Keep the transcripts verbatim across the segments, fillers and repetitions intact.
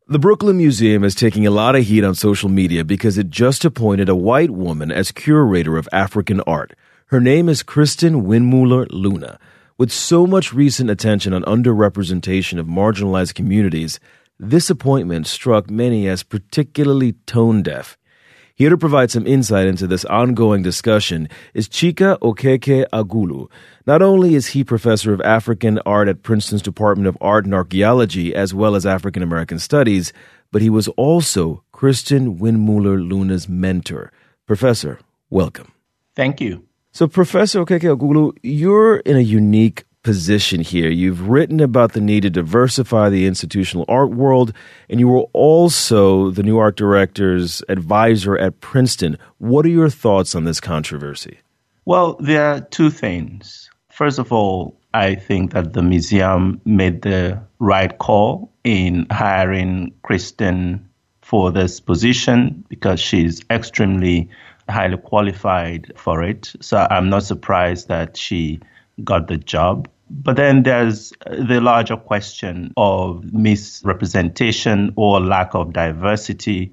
The Brooklyn Museum is taking a lot of heat on social media because it just appointed a white woman as curator of African art. Her name is Kristin Windmuller Luna. With so much recent attention on underrepresentation of marginalized communities, this appointment struck many as particularly tone-deaf. Here to provide some insight into this ongoing discussion is Chika Okeke Agulu. Not only is he professor of African art at Princeton's Department of Art and Archaeology as well as African American Studies, but he was also Kristin Windmuller Luna's mentor. Professor, welcome. Thank you. So, Professor Okeke Agulu, you're in a unique position here. You've written about the need to diversify the institutional art world, and you were also the new art director's advisor at Princeton. What are your thoughts on this controversy? Well, there are two things. First of all, I think that the museum made the right call in hiring Kristin for this position because she's extremely highly qualified for it. So I'm not surprised that she got the job. But then there's the larger question of misrepresentation or lack of diversity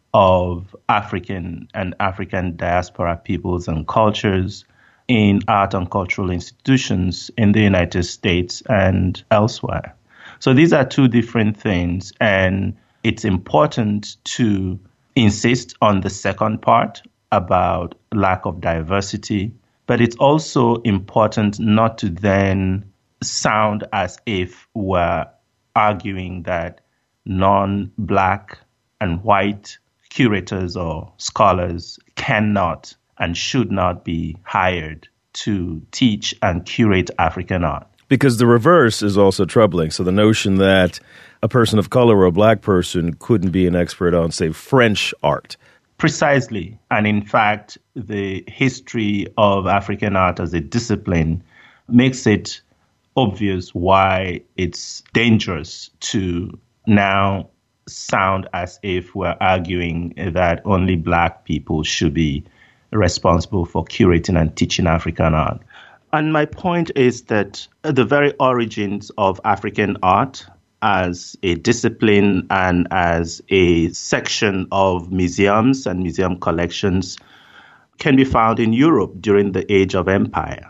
of African and African diaspora peoples and cultures in art and cultural institutions in the United States and elsewhere. So these are two different things, and it's important to insist on the second part about lack of diversity. But it's also important not to then sound as if we're arguing that non-Black and white curators or scholars cannot and should not be hired to teach and curate African art. Because the reverse is also troubling. So the notion that a person of color or a Black person couldn't be an expert on, say, French art. Precisely. And in fact, the history of African art as a discipline makes it obvious why it's dangerous to now sound as if we're arguing that only Black people should be responsible for curating and teaching African art. And my point is that the very origins of African art as a discipline and as a section of museums and museum collections can be found in Europe during the Age of Empire.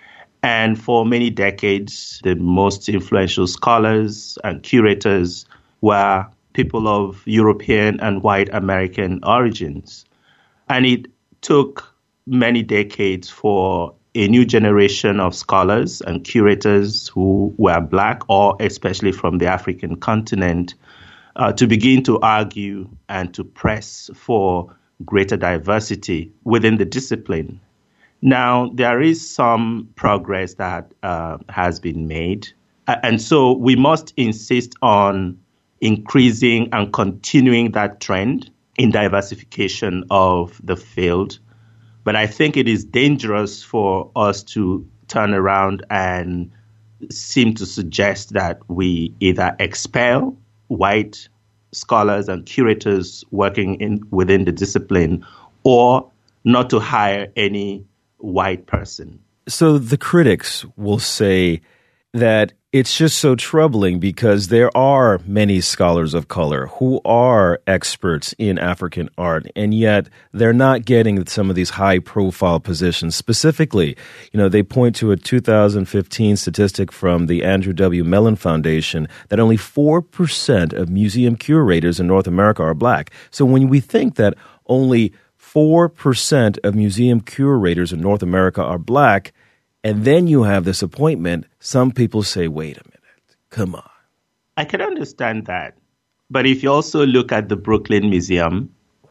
And for many decades, the most influential scholars and curators were people of European and white American origins. And it took many decades for a new generation of scholars and curators who were Black, or especially from the African continent, uh, to begin to argue and to press for greater diversity within the discipline. Now, there is some progress that uh, has been made. And so we must insist on increasing and continuing that trend in diversification of the field. But I think it is dangerous for us to turn around and seem to suggest that we either expel white scholars and curators working in within the discipline or not to hire any white person. So the critics will say that it's just so troubling because there are many scholars of color who are experts in African art, and yet they're not getting some of these high-profile positions. Specifically, you know, they point to a two thousand fifteen statistic from the Andrew W. Mellon Foundation that only four percent of museum curators in North America are Black. So when we think that only four percent of museum curators in North America are Black, and then you have this appointment, some people say, wait a minute, come on. I can understand that. But if you also look at the Brooklyn Museum,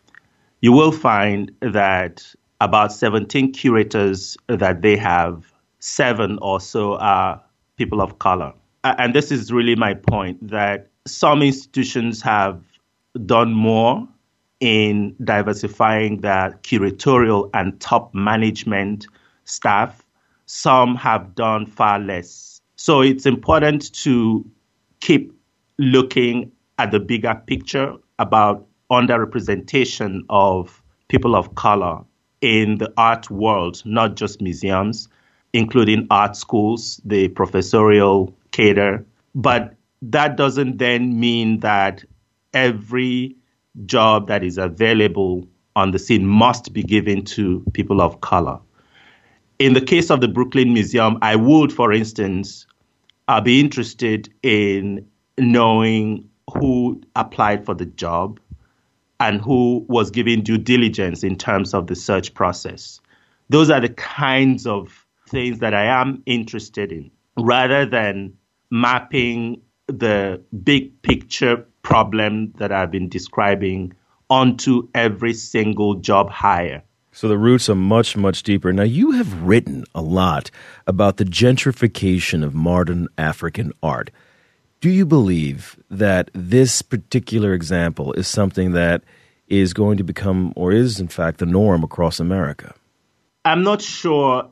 you will find that about seventeen curators that they have, seven or so are people of color. And this is really my point, that some institutions have done more in diversifying their curatorial and top management staff. Some have done far less. So it's important to keep looking at the bigger picture about underrepresentation of people of color in the art world, not just museums, including art schools, the professorial cadre. But that doesn't then mean that every job that is available on the scene must be given to people of color. In the case of the Brooklyn Museum, I would, for instance, uh, be interested in knowing who applied for the job and who was given due diligence in terms of the search process. Those are the kinds of things that I am interested in, rather than mapping the big picture problem that I've been describing onto every single job hire. So the roots are much, much deeper. Now, you have written a lot about the gentrification of modern African art. Do you believe that this particular example is something that is going to become, or is in fact, the norm across America? I'm not sure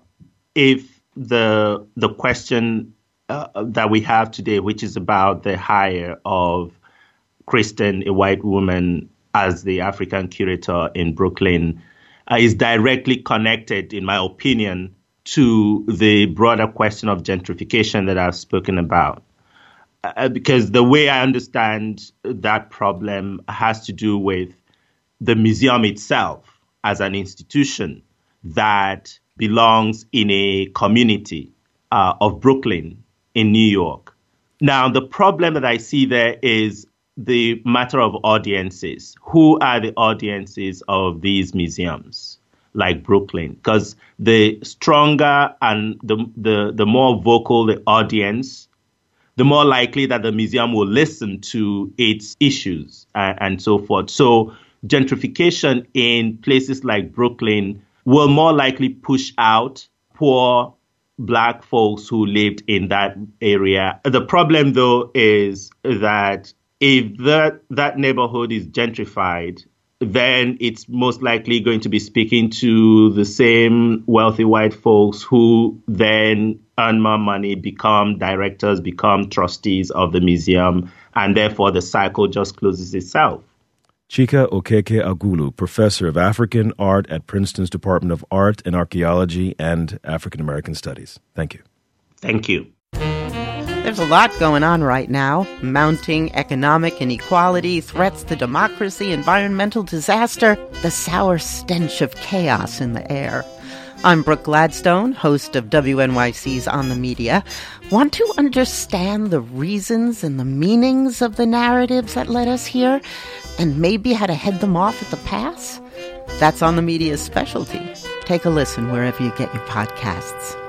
if the the question uh, that we have today, which is about the hire of Kristen, a white woman, as the African curator in Brooklyn, uh, is directly connected, in my opinion, to the broader question of gentrification that I've spoken about. Uh, because the way I understand that problem has to do with the museum itself as an institution that belongs in a community uh, of Brooklyn in New York. Now, the problem that I see there is the matter of audiences. Who are the audiences of these museums like Brooklyn? Because the stronger and the, the, the more vocal the audience, the more likely that the museum will listen to its issues and, and so forth. So gentrification in places like Brooklyn will more likely push out poor Black folks who lived in that area. The problem, though, is that if that, that neighborhood is gentrified, then it's most likely going to be speaking to the same wealthy white folks who then earn more money, become directors, become trustees of the museum, and therefore the cycle just closes itself. Chika Okeke-Agulu, professor of African art at Princeton's Department of Art and Archaeology and African American Studies. Thank you. Thank you. There's a lot going on right now. Mounting economic inequality, threats to democracy, environmental disaster, the sour stench of chaos in the air. I'm Brooke Gladstone, host of W N Y C's On the Media. Want to understand the reasons and the meanings of the narratives that led us here, and maybe how to head them off at the pass? That's On the Media's specialty. Take a listen wherever you get your podcasts.